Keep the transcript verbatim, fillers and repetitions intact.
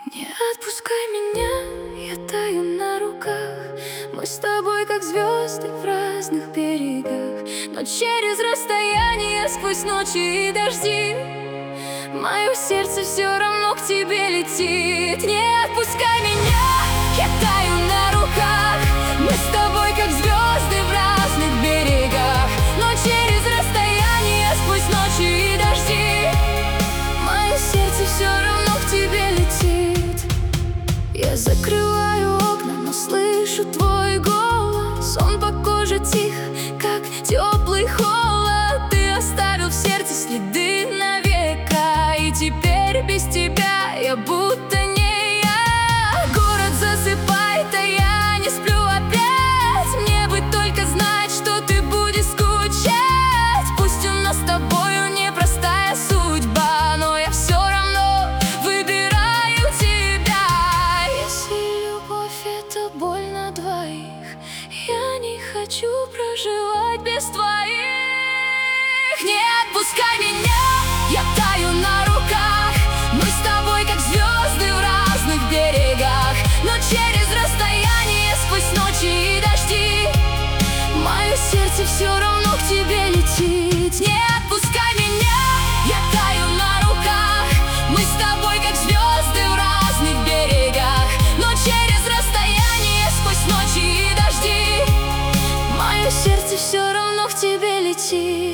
Не отпускай меня, я таю на руках. Мы с тобой как звезды в разных берегах, но через расстояние, сквозь ночи и дожди, мое сердце все равно к тебе летит. Не отпускай меня, я таю на руках. Мы с тобой как звезды в разных берегах, но через расстояние, сквозь ночи и дожди, мое сердце все равно к тебе летит. Я закрываю окна, но слышу твой голос. Он по коже тих, как теплый холод. Ты оставил в сердце следы на века, и теперь без тебя я будто не я. Город засыпает, а я не сплю опять. Мне бы только знать, что ты будешь скучать. Пусть у нас с тобою непростая судьба, но я все равно выбираю тебя. Если любовь — это боль на двоих, я не хочу проживать без твоих. Не отпускай меня, я таю на руках. Мы с тобой как звезды в разных берегах, но через расстояние, сквозь ночи и дожди, мое сердце все равно к тебе летит. Не отпускай меня, я таю на руках. Мы с тобой как звезды в разных берегах, но через расстояние, сквозь ночи и дожди, мое сердце все равно к тебе летит.